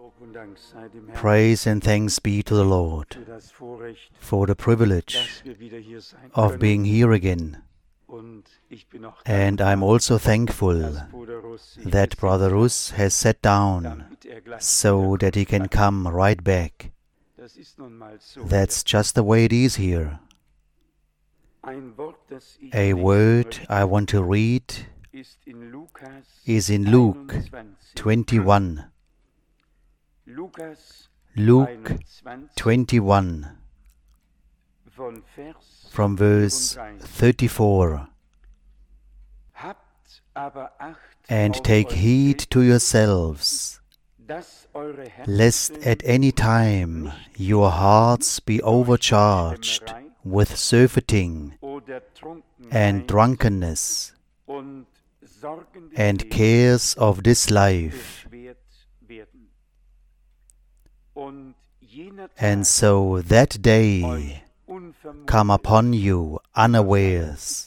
Praise and thanks be to the Lord for the privilege of being here again. And I'm also thankful that Brother Rus has sat down so that he can come right back. That's just the way it is here. A word I want to read is in Luke 21. Luke 21, from verse 34. And take heed to yourselves, lest at any time your hearts be overcharged with surfeiting and drunkenness and cares of this life. And so that day come upon you unawares.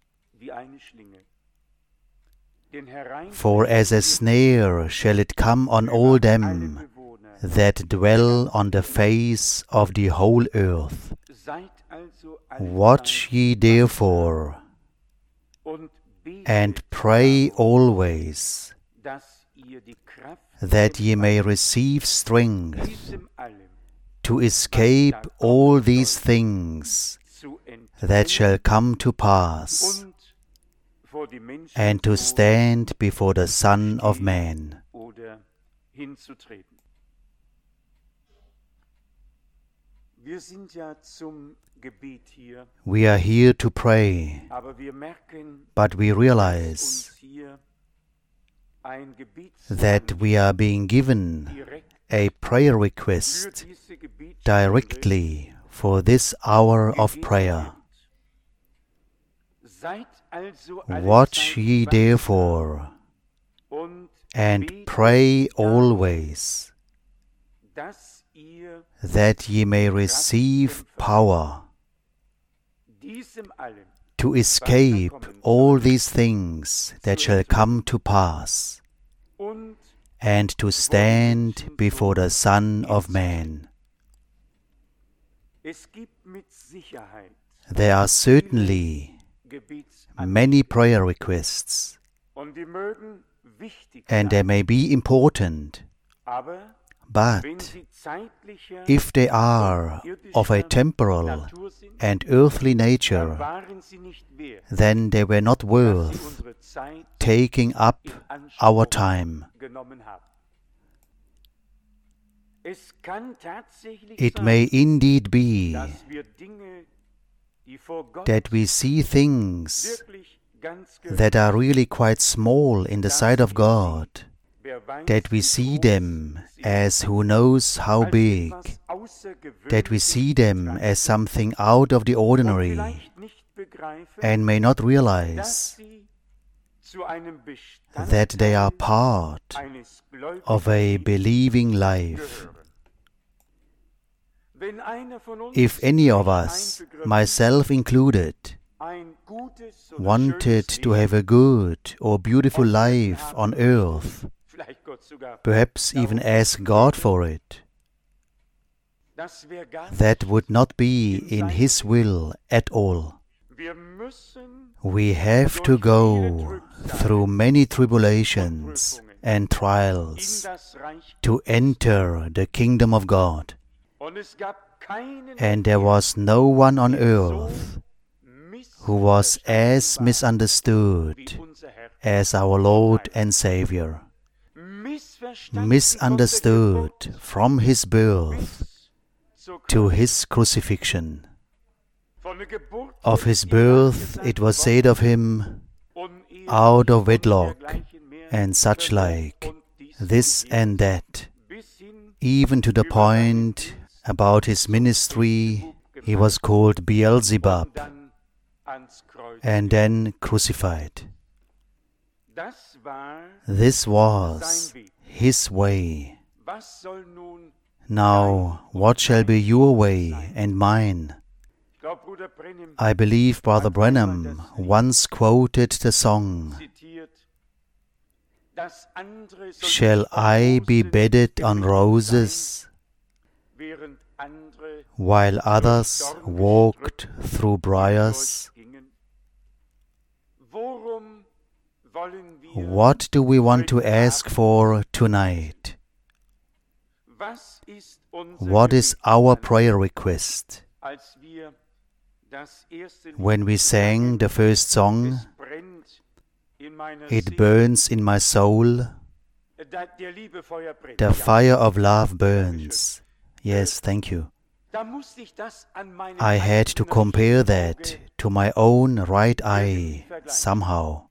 For as a snare shall it come on all them that dwell on the face of the whole earth. Watch ye therefore, and pray always, that ye may receive strength to escape all these things that shall come to pass, and to stand before the Son of Man. We are here to pray, but we realize that we are being given a prayer request directly for this hour of prayer. Watch ye therefore, and pray always, that ye may receive power to escape all these things that shall come to pass, and to stand before the Son of Man. There are certainly many prayer requests, and they may be important, but if they are of a temporal and earthly nature, then they were not worth taking up our time. It may indeed be that we see things that are really quite small in the sight of God, that we see them as who knows how big, that we see them as something out of the ordinary, and may not realize that they are part of a believing life. If any of us, myself included, wanted to have a good or beautiful life on earth, perhaps even ask God for it, that would not be in His will at all. We have to go through many tribulations and trials to enter the kingdom of God. And there was no one on earth who was as misunderstood as our Lord and Savior. Misunderstood from His birth to His crucifixion. Of His birth it was said of Him, out of wedlock, and such like, this and that, even to the point about His ministry, He was called Beelzebub, and then crucified. This was His way. Now, what shall be your way and mine? I believe Brother Branham once quoted the song, Shall I be bedded on roses, while others walked through briars? What do we want to ask for tonight? What is our prayer request? When we sang the first song, "It burns in my soul," the fire of love burns. Yes, thank you. I had to compare that to my own right eye somehow.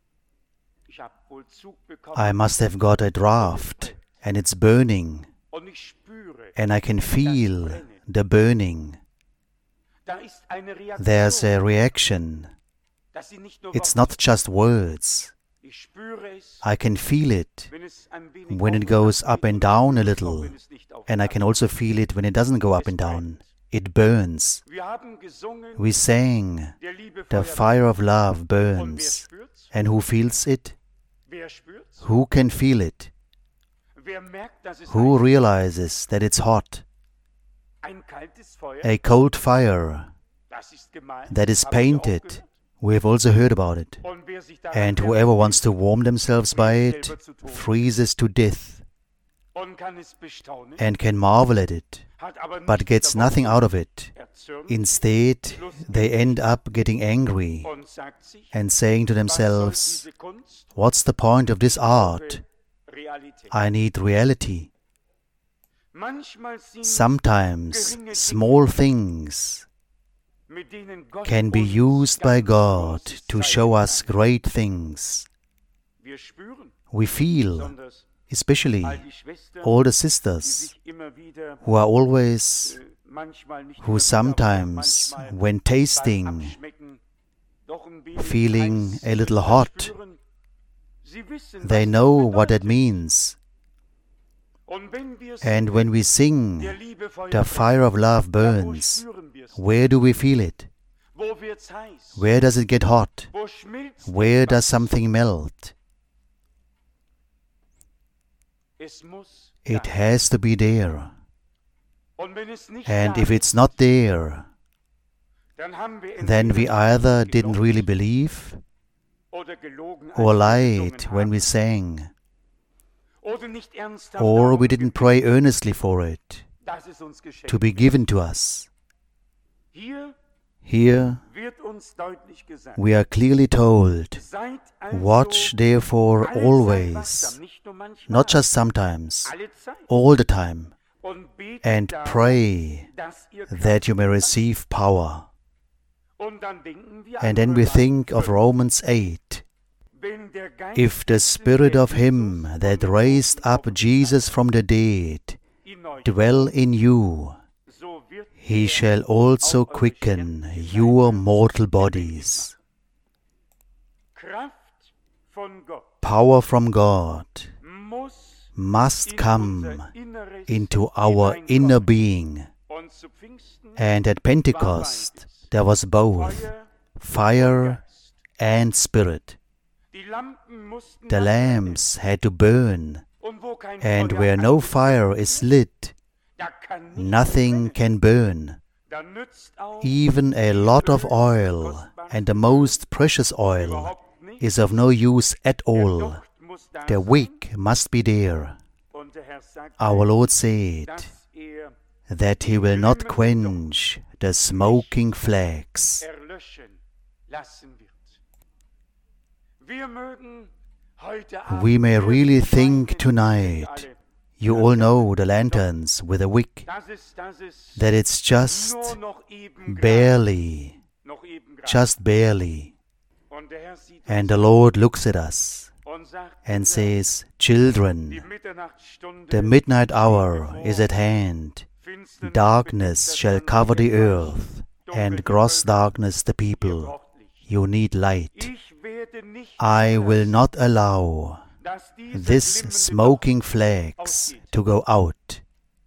I must have got a draft, and it's burning, and I can feel the burning. There's a reaction. It's not just words. I can feel it when it goes up and down a little, and I can also feel it when it doesn't go up and down. It burns. We sang, "The fire of love burns." And who feels it? Who can feel it? Who realizes that it's hot? A cold fire that is painted. We have also heard about it. And whoever wants to warm themselves by it freezes to death and can marvel at it, but gets nothing out of it. Instead, they end up getting angry and saying to themselves, "What's the point of this art? I need reality." Sometimes small things can be used by God to show us great things. We feel, especially all the sisters who sometimes, when tasting, feeling a little hot, they know what that means. And when we sing, "The fire of love burns," where do we feel it? Where does it get hot? Where does something melt? It has to be there. And if it's not there, then we either didn't really believe or lied when we sang, or we didn't pray earnestly for it to be given to us. Here we are clearly told, "Watch therefore always," not just sometimes, all the time, "and pray that you may receive power." And then we think of Romans 8. "If the Spirit of Him that raised up Jesus from the dead dwell in you, He shall also quicken your mortal bodies." Power from God must come into our inner being. And at Pentecost there was both fire and spirit. The lamps had to burn, and where no fire is lit, nothing can burn. Even a lot of oil, and the most precious oil, is of no use at all. The wick must be there. Our Lord said that He will not quench the smoking flax. We may really think tonight, you all know the lanterns with a wick, that it's just barely. And the Lord looks at us and says, "Children, the midnight hour is at hand. Darkness shall cover the earth, and gross darkness the people. You need light. I will not allow this smoking flax to go out.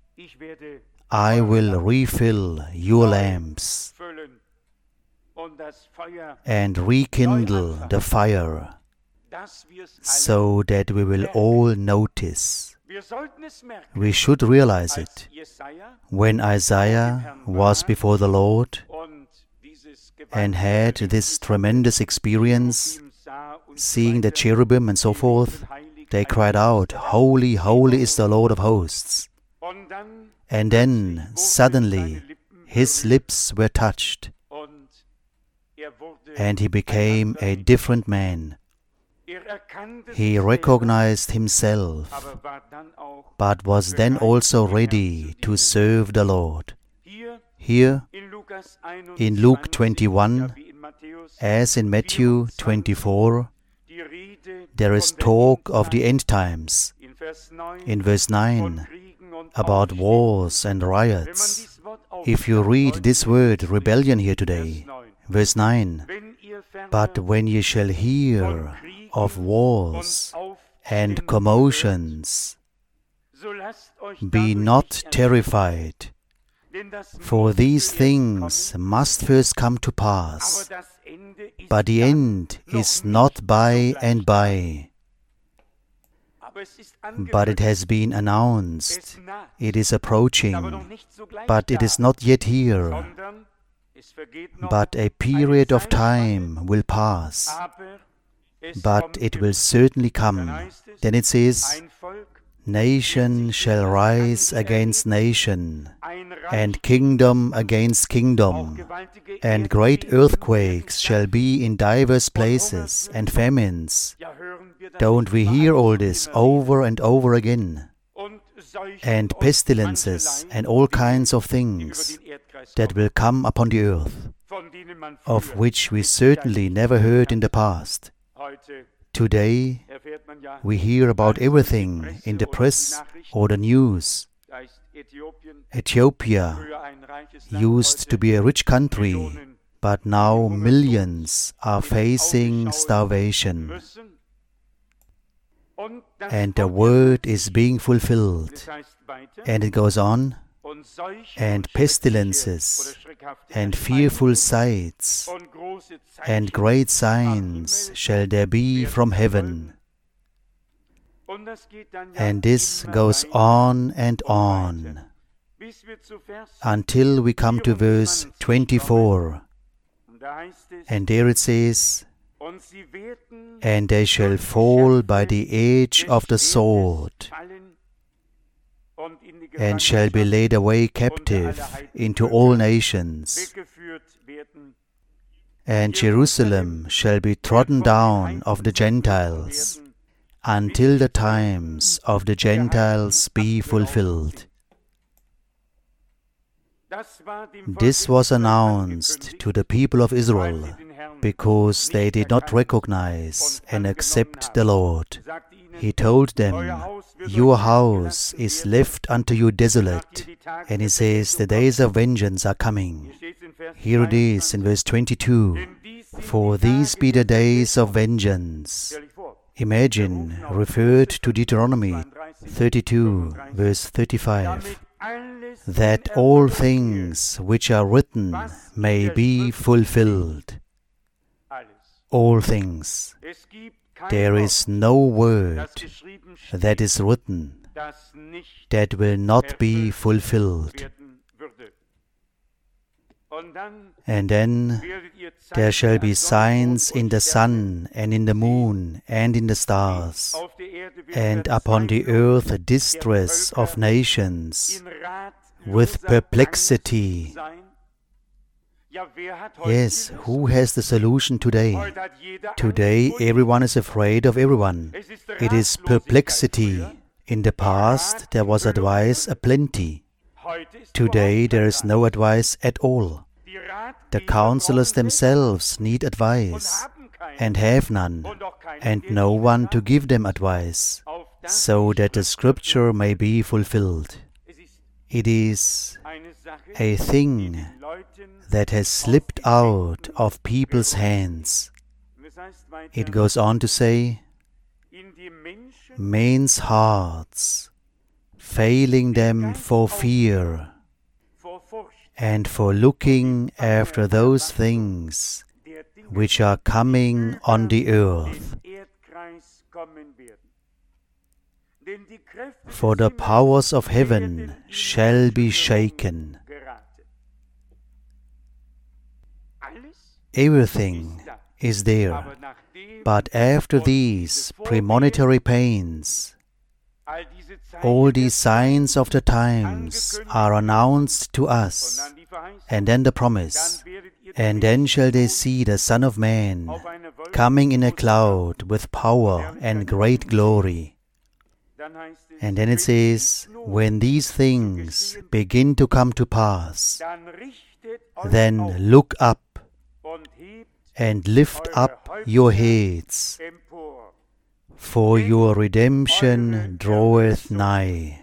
I will refill your lamps and rekindle the fire so that we will all notice. We should realize it. When Isaiah was before the Lord and had this tremendous experience, seeing the cherubim and so forth, they cried out, "Holy, holy is the Lord of hosts." And then, suddenly, his lips were touched, and he became a different man. He recognized himself, but was then also ready to serve the Lord. Here, in Luke 21, as in Matthew 24, there is talk of the end times. In verse 9, about wars and riots. If you read this word rebellion here today, verse 9, "But when ye shall hear of wars and commotions, be not terrified, for these things must first come to pass, but the end is not by and by." But it has been announced, it is approaching, but it is not yet here. But a period of time will pass, but it will certainly come. Then it says, "Nation shall rise against nation, and kingdom against kingdom, and great earthquakes shall be in divers places, and famines." Don't we hear all this over and over again? And pestilences and all kinds of things that will come upon the earth, of which we certainly never heard in the past. Today, we hear about everything in the press or the news. Ethiopia used to be a rich country, but now millions are facing starvation. And the word is being fulfilled. And it goes on, "And pestilences, and fearful sights, and great signs shall there be from heaven." And this goes on and on, until we come to verse 24. And there it says, "And they shall fall by the edge of the sword, and shall be led away captive into all nations. And Jerusalem shall be trodden down of the Gentiles, until the times of the Gentiles be fulfilled." This was announced to the people of Israel, because they did not recognize and accept the Lord. He told them, "Your house is left unto you desolate." And he says, the days of vengeance are coming. Here it is in verse 22, "For these be the days of vengeance." Imagine, referred to Deuteronomy 32, verse 35, "that all things which are written may be fulfilled." All things. There is no word that is written that will not be fulfilled. And then there shall be signs in the sun, and in the moon, and in the stars, and upon the earth distress of nations, with perplexity. Yes, who has the solution today? Today everyone is afraid of everyone. It is perplexity. In the past there was advice aplenty. Today there is no advice at all. The counselors themselves need advice, and have none, and no one to give them advice, so that the scripture may be fulfilled. It is a thing that has slipped out of people's hands. It goes on to say, "Men's hearts, failing them for fear, and for looking after those things which are coming on the earth." for the powers of heaven shall be shaken. Everything is there, but after these premonitory pains, all these signs of the times are announced to us, and then the promise, and then shall they see the Son of Man coming in a cloud with power and great glory. And then it says, when these things begin to come to pass, then look up and lift up your heads, for your redemption draweth nigh.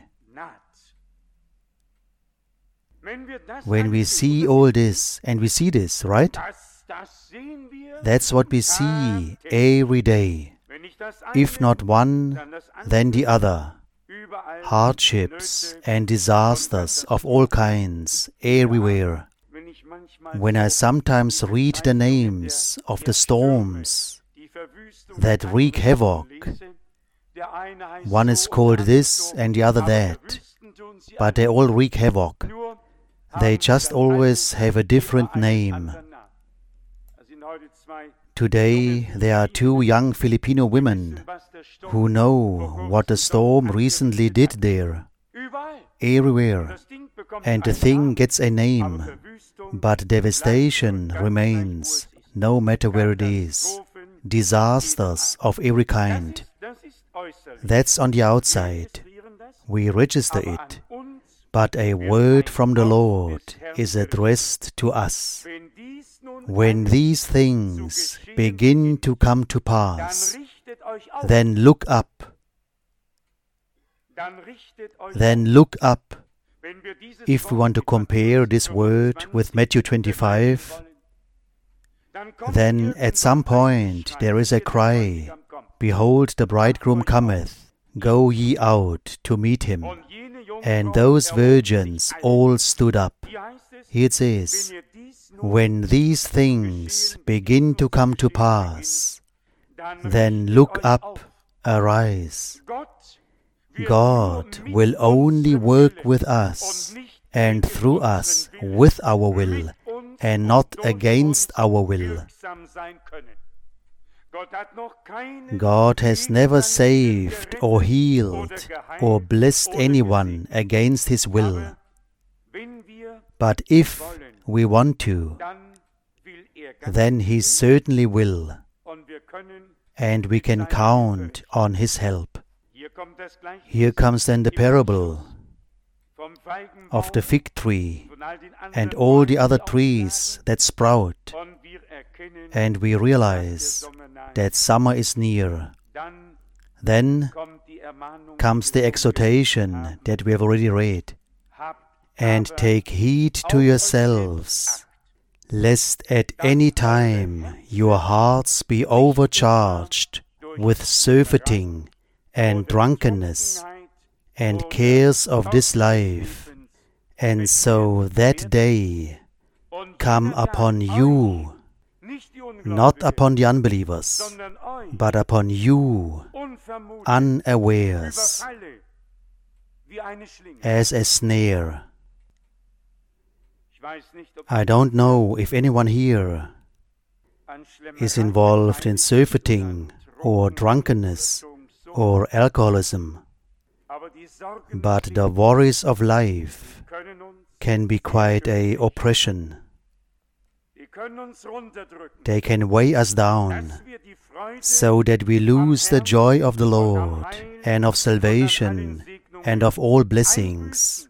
When we see all this, and we see this, right? That's what we see every day. If not one, then the other. Hardships and disasters of all kinds everywhere. When I sometimes read the names of the storms that wreak havoc, one is called this and the other that, but they all wreak havoc. They just always have a different name. Today there are two young Filipino women who know what the storm recently did there, everywhere, and the thing gets a name, but devastation remains, no matter where it is. Disasters of every kind. That's on the outside. We register it. But a word from the Lord is addressed to us. When these things begin to come to pass, then look up. Then look up. If we want to compare this word with Matthew 25, then at some point there is a cry, behold, the bridegroom cometh, go ye out to meet him. And those virgins all stood up. Here it says, when these things begin to come to pass, then look up, arise. God will only work with us and through us with our will, and not against our will. God has never saved or healed or blessed anyone against His will. But if we want to, then He certainly will, and we can count on His help. Here comes then the parable of the fig tree and all the other trees that sprout, and we realize that summer is near. Then comes the exhortation that we have already read. And take heed to yourselves, lest at any time your hearts be overcharged with surfeiting and drunkenness and cares of this life, and so that day come upon you, not upon the unbelievers, but upon you, unawares, as a snare. I don't know if anyone here is involved in surfeiting or drunkenness or alcoholism, but the worries of life can be quite an oppression. They can weigh us down so that we lose the joy of the Lord and of salvation and of all blessings.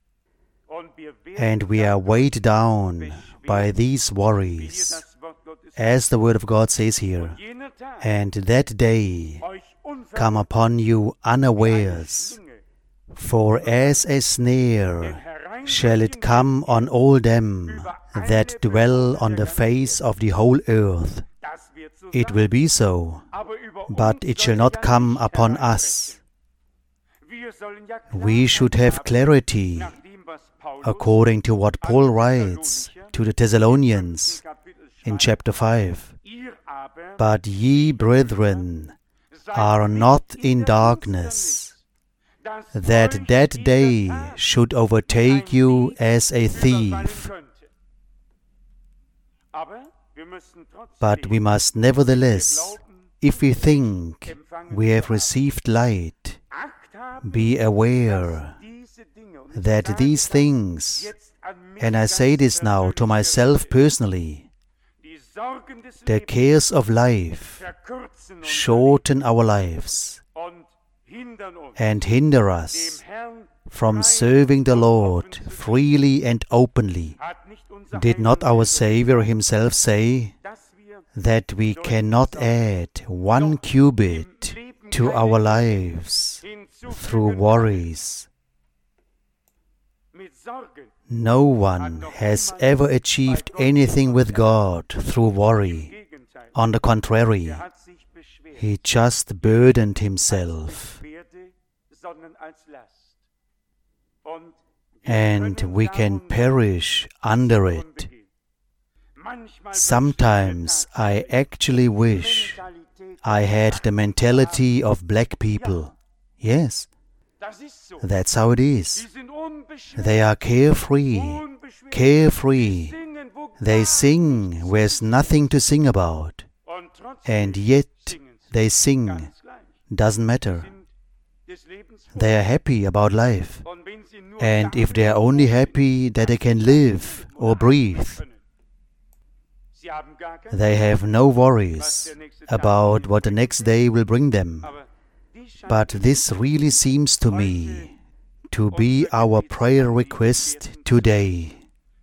And we are weighed down by these worries, as the Word of God says here. And that day come upon you unawares, for as a snare shall it come on all them that dwell on the face of the whole earth. It will be so, but it shall not come upon us. We should have clarity, according to what Paul writes to the Thessalonians in chapter 5. But ye, brethren, are not in darkness, that that day should overtake you as a thief. But we must nevertheless, if we think we have received light, be aware that these things, and I say this now to myself personally, the cares of life shorten our lives and hinder us from serving the Lord freely and openly. Did not our Savior himself say that we cannot add 1 cubit to our lives through worries? No one has ever achieved anything with God through worry. On the contrary, he just burdened himself. And we can perish under it. Sometimes I actually wish I had the mentality of black people. Yes, that's how it is. They are carefree. They sing where there's nothing to sing about. And yet they sing. Doesn't matter. They are happy about life. And if they are only happy that they can live or breathe, they have no worries about what the next day will bring them. But this really seems to me to be our prayer request today.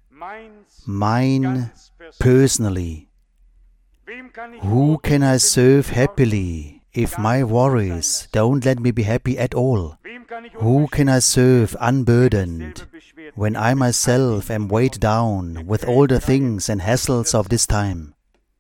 Mine personally. Who can I serve happily if my worries don't let me be happy at all? Who can I serve unburdened when I myself am weighed down with all the things and hassles of this time?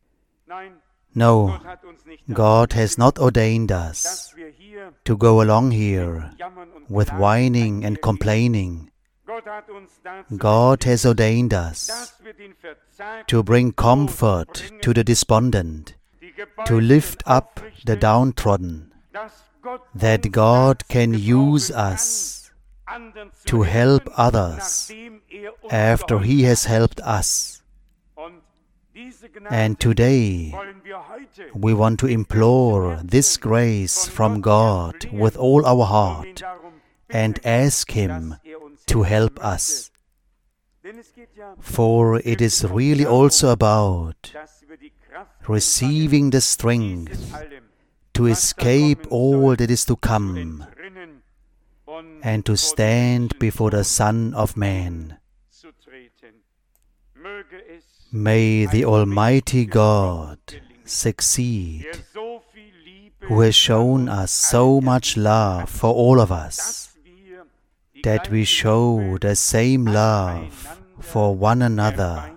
No, God has not ordained us to go along here with whining and complaining. God has ordained us to bring comfort to the despondent, to lift up the downtrodden, that God can use us to help others after He has helped us. And today, we want to implore this grace from God with all our heart and ask Him to help us. For it is really also about receiving the strength to escape all that is to come and to stand before the Son of Man. May the Almighty God succeed, who has shown us so much love for all of us, that we show the same love for one another,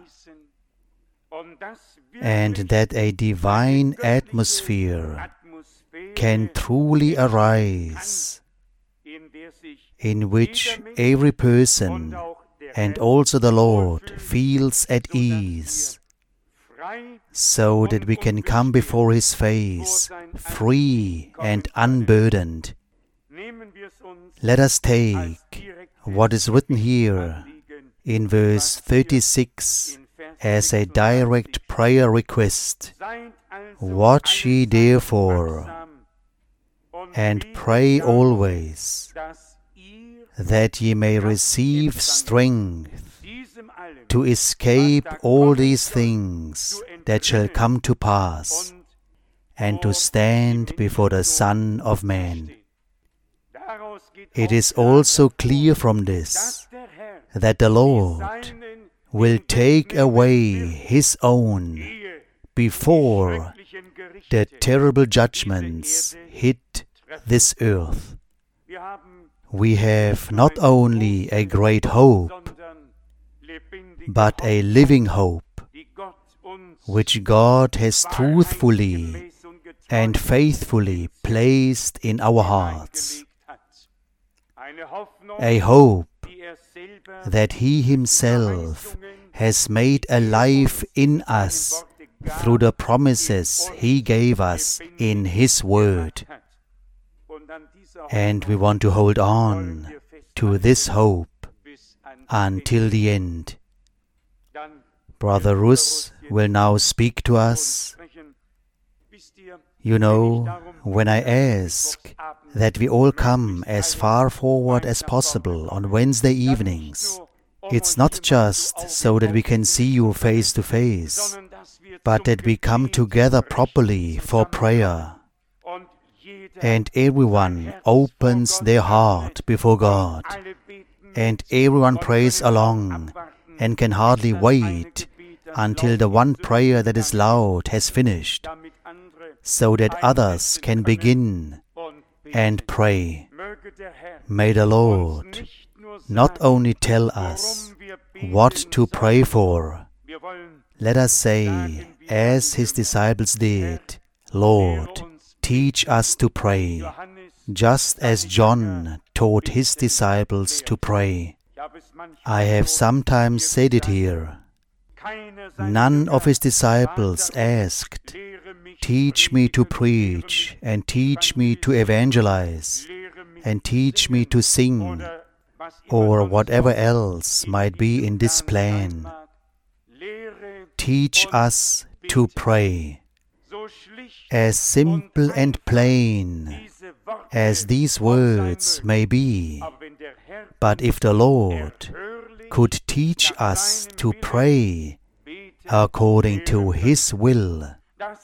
and that a divine atmosphere can truly arise, in which every person and also the Lord feels at ease, so that we can come before His face free and unburdened. Let us take what is written here in verse 36 as a direct prayer request. Watch ye therefore, and pray always, that ye may receive strength to escape all these things that shall come to pass, and to stand before the Son of Man. It is also clear from this that the Lord will take away His own before the terrible judgments hit this earth. We have not only a great hope, but a living hope, which God has truthfully and faithfully placed in our hearts. A hope that He Himself has made alive in us through the promises He gave us in His Word. And we want to hold on to this hope until the end. Brother Rus will now speak to us. You know, when I ask that we all come as far forward as possible on Wednesday evenings, it's not just so that we can see you face to face, but that we come together properly for prayer. And everyone opens their heart before God, and everyone prays along and can hardly wait until the one prayer that is loud has finished, so that others can begin and pray. May the Lord not only tell us what to pray for. Let us say, as His disciples did, Lord, teach us to pray, just as John taught his disciples to pray. I have sometimes said it here. None of his disciples asked, teach me to preach, and teach me to evangelize, and teach me to sing, or whatever else might be in this plan. Teach us to pray. As simple and plain as these words may be, but if the Lord could teach us to pray according to His will,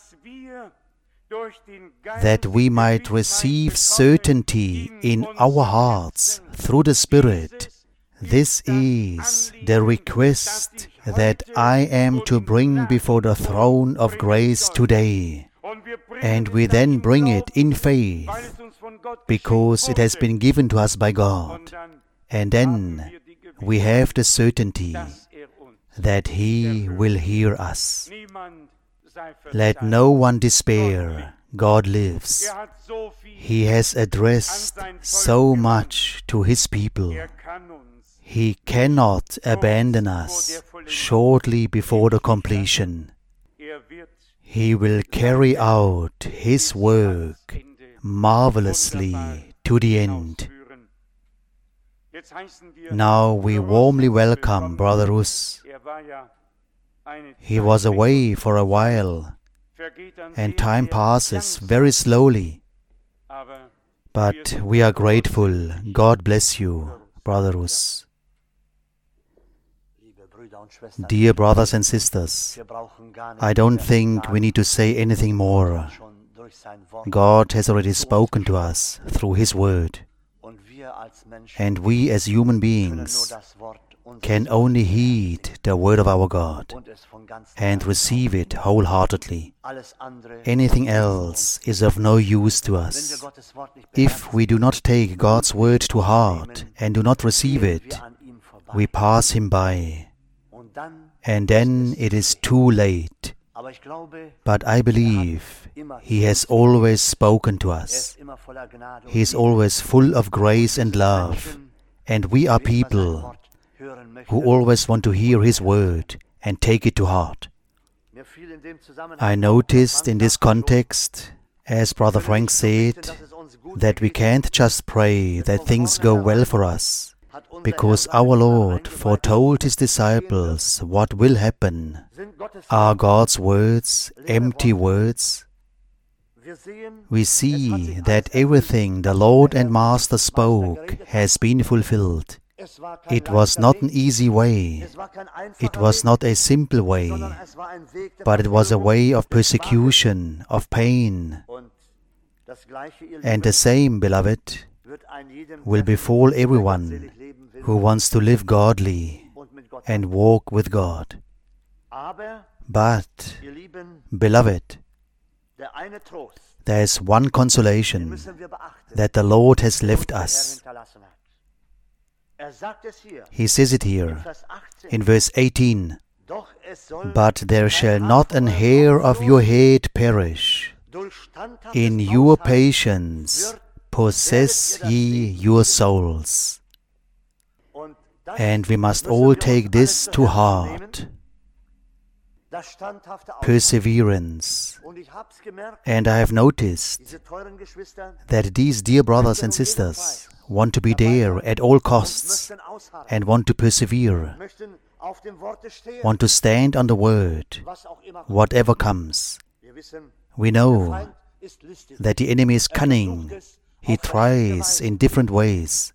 that we might receive certainty in our hearts through the Spirit, this is the request that I am to bring before the throne of grace today. And we then bring it in faith, because it has been given to us by God. And then we have the certainty that He will hear us. Let no one despair. God lives. He has addressed so much to His people. He cannot abandon us shortly before the completion. He will carry out His work marvelously to the end. Now we warmly welcome Brother Rus. He was away for a while, and time passes very slowly. But we are grateful. God bless you, Brother Rus. Dear brothers and sisters, I don't think we need to say anything more. God has already spoken to us through His Word. And we as human beings can only heed the Word of our God and receive it wholeheartedly. Anything else is of no use to us. If we do not take God's Word to heart and do not receive it, we pass Him by. And then it is too late. But I believe He has always spoken to us. He is always full of grace and love. And we are people who always want to hear His word and take it to heart. I noticed in this context, as Brother Frank said, that we can't just pray that things go well for us, because our Lord foretold His disciples what will happen. Are God's words empty words? We see that everything the Lord and Master spoke has been fulfilled. It was not an easy way. It was not a simple way, but it was a way of persecution, of pain. And the same, beloved, will befall everyone who wants to live godly and walk with God. But, beloved, there is one consolation that the Lord has left us. He says it here in verse 18, "But there shall not an hair of your head perish. In your patience possess ye your souls." And we must all take this to heart. perseverance. And I have noticed that these dear brothers and sisters want to be there at all costs and want to persevere, want to stand on the word, whatever comes. We know that the enemy is cunning. He tries in different ways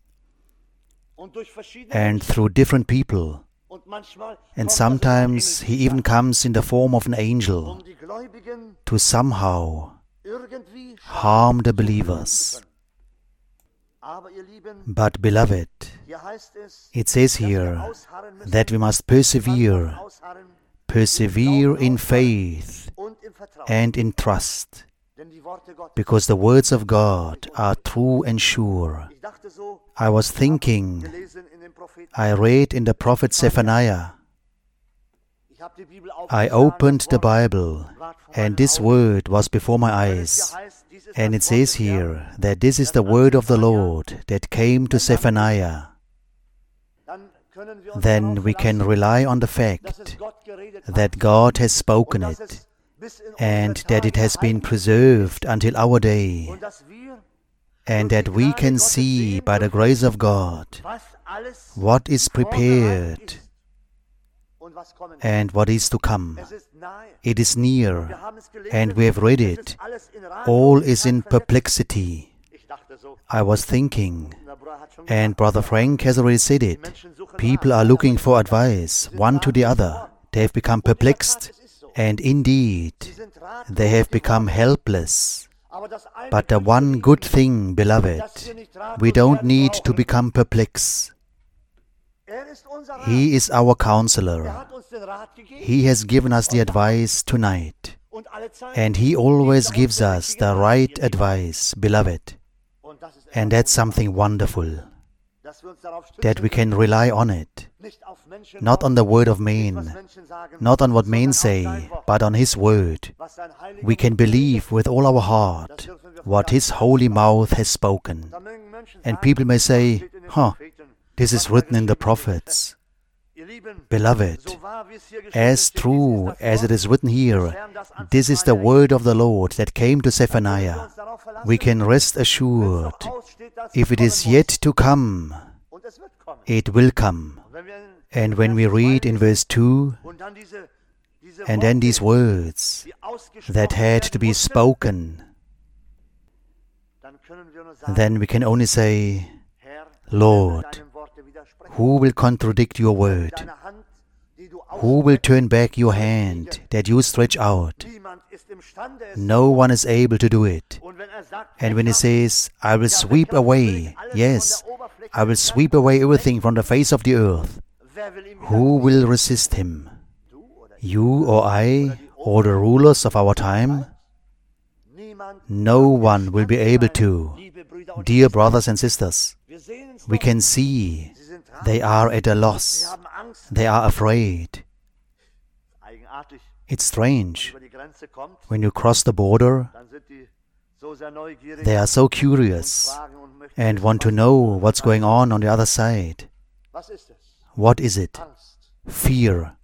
and through different people. And sometimes he even comes in the form of an angel to somehow harm the believers. But beloved, it says here that we must persevere in faith and in trust, because the words of God are true and sure. I was thinking, I read in the prophet Zephaniah, I opened the Bible and this word was before my eyes. And it says here that this is the word of the Lord that came to Zephaniah. Then we can rely on the fact that God has spoken it and that it has been preserved until our day, and that we can see by the grace of God what is prepared and what is to come. It is near, and we have read it. All is in perplexity. I was thinking, and Brother Frank has already said it, people are looking for advice, one to the other. They have become perplexed, and indeed, they have become helpless. But the one good thing, beloved, we don't need to become perplexed. He is our counselor. He has given us the advice tonight. And He always gives us the right advice, beloved. And that's something wonderful, that we can rely on it. Not on the word of men, not on what men say, but on His word. We can believe with all our heart what His holy mouth has spoken. And people may say, this is written in the prophets. Beloved, as true as it is written here, this is the word of the Lord that came to Zephaniah. We can rest assured, if it is yet to come, it will come. And when we read in verse 2, and then these words that had to be spoken, then we can only say, Lord, who will contradict your word? Who will turn back your hand that you stretch out? No one is able to do it. And when He says, I will sweep away, yes, I will sweep away everything from the face of the earth, who will resist Him? You or I, or the rulers of our time? No one will be able to. Dear brothers and sisters, we can see they are at a loss. They are afraid. It's strange. When you cross the border, they are so curious and want to know what's going on the other side. What is it? Fear.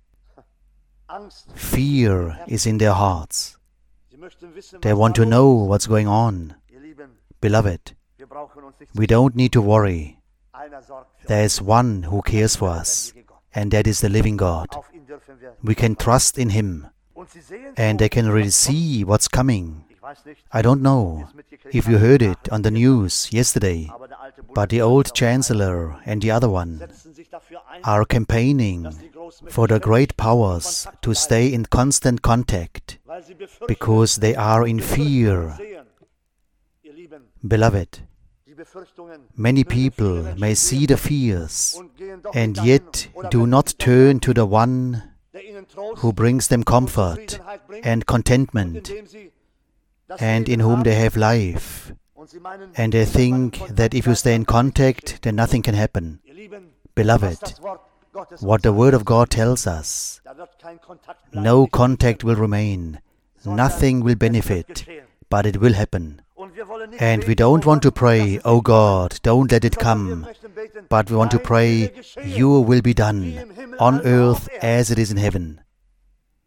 Fear is in their hearts. They want to know what's going on. Beloved, we don't need to worry. There is one who cares for us, and that is the living God. We can trust in Him, and they can really see what's coming. I don't know if you heard it on the news yesterday, but the old chancellor and the other one are campaigning for the great powers to stay in constant contact, because they are in fear. Beloved, many people may see the fears and yet do not turn to the one who brings them comfort and contentment, and in whom they have life. And they think that if you stay in contact, then nothing can happen. Beloved, what the Word of God tells us, no contact will remain, nothing will benefit, but it will happen. And we don't want to pray, oh God, don't let it come, but we want to pray, your will be done, on earth as it is in heaven.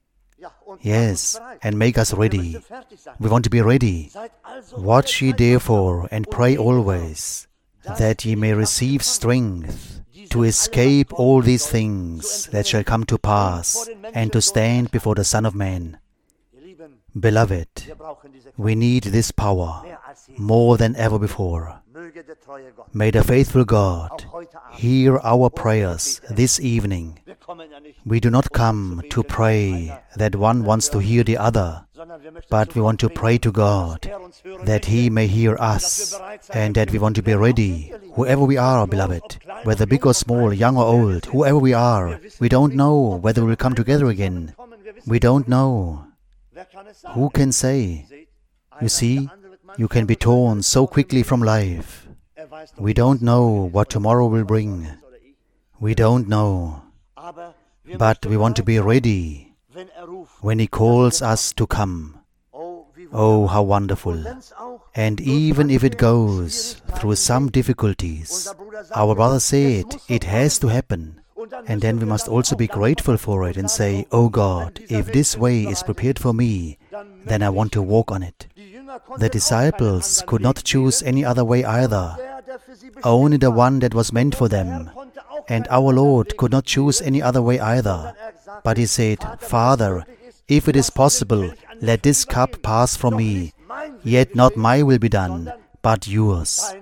Yes, and make us ready. We want to be ready. Watch ye therefore, and pray always, that ye may receive strength to escape all these things that shall come to pass, and to stand before the Son of Man. Beloved, we need this power more than ever before. May the faithful God hear our prayers this evening. We do not come to pray that one wants to hear the other, but we want to pray to God that He may hear us, and that we want to be ready, whoever we are, beloved, whether big or small, young or old, whoever we are. We don't know whether we'll come together again. We don't know. Who can say? You see, you can be torn so quickly from life. We don't know what tomorrow will bring. We don't know. But we want to be ready when He calls us to come. Oh, how wonderful. And even if it goes through some difficulties, our brother said it has to happen. And then we must also be grateful for it and say, oh God, if this way is prepared for me, then I want to walk on it. The disciples could not choose any other way either, only the one that was meant for them. And our Lord could not choose any other way either. But He said, Father, if it is possible, let this cup pass from me, yet not my will be done, but yours.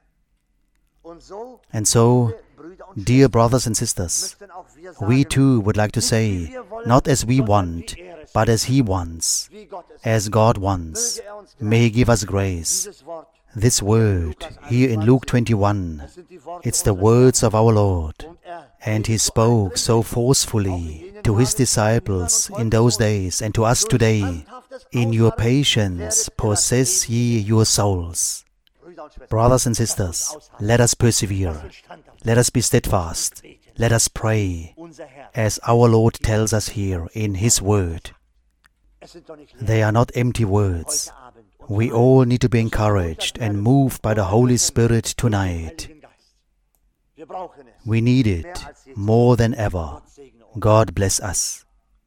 And so, dear brothers and sisters, we too would like to say, not as we want, but as He wants, as God wants. May He give us grace. This word, here in Luke 21, it's the words of our Lord. And He spoke so forcefully to His disciples in those days and to us today. In your patience possess ye your souls. Brothers and sisters, let us persevere. Let us be steadfast. Let us pray, as our Lord tells us here in His word. They are not empty words. We all need to be encouraged and moved by the Holy Spirit tonight. We need it more than ever. God bless us.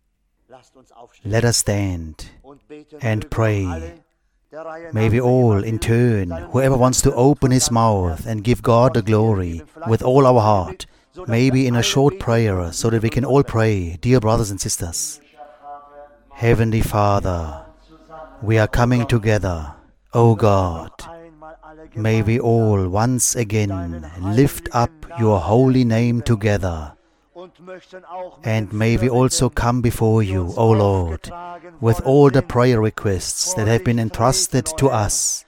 Let us stand and pray. May we all, in turn, whoever wants to open his mouth and give God the glory with all our heart, maybe in a short prayer so that we can all pray, dear brothers and sisters. Heavenly Father, we are coming together, O God. May we all once again lift up your holy name together. And may we also come before you, O Lord, with all the prayer requests that have been entrusted to us.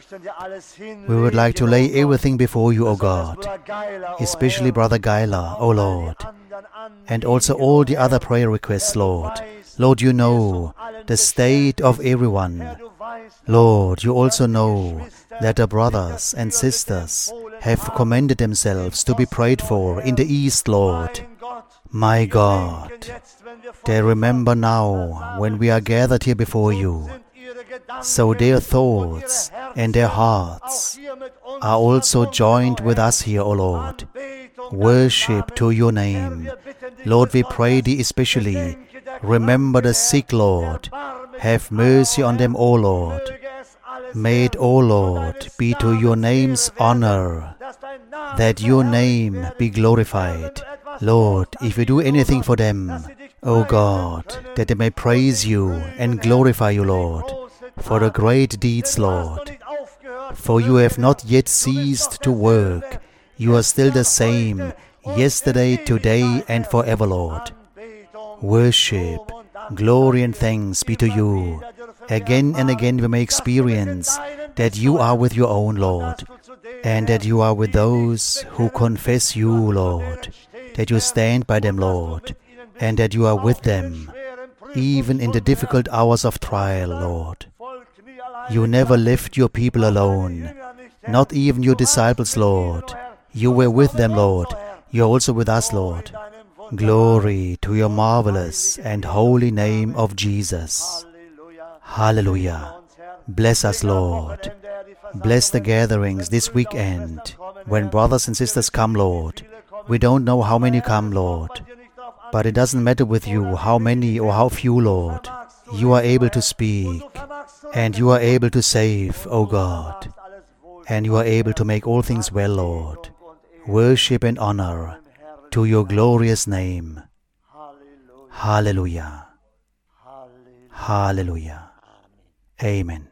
We would like to lay everything before you, O God, especially Brother Geiler, O Lord, and also all the other prayer requests, Lord. Lord, you know the state of everyone. Lord, you also know that the brothers and sisters have commended themselves to be prayed for in the East, Lord. My God, they remember now when we are gathered here before you. So their thoughts and their hearts are also joined with us here, O Lord. Worship to your name. Lord, we pray thee especially, remember the sick, Lord. Have mercy on them, O Lord. May it, O Lord, be to your name's honor, that your name be glorified. Lord, if you do anything for them, O God, that they may praise you and glorify you, Lord, for the great deeds, Lord. For you have not yet ceased to work. You are still the same, yesterday, today, and forever, Lord. Worship, glory and thanks be to you. Again and again we may experience that you are with your own, Lord, and that you are with those who confess you, Lord, that you stand by them, Lord, and that you are with them, even in the difficult hours of trial, Lord. You never left your people alone, not even your disciples, Lord. You were with them, Lord. You are also with us, Lord. Glory to your marvelous and holy name of Jesus. Hallelujah. Bless us, Lord. Bless the gatherings this weekend when brothers and sisters come, Lord. We don't know how many come, Lord. But it doesn't matter with you how many or how few, Lord. You are able to speak, and you are able to save, O God, and you are able to make all things well, Lord. Worship and honor to your glorious name. Hallelujah. Hallelujah. Amen.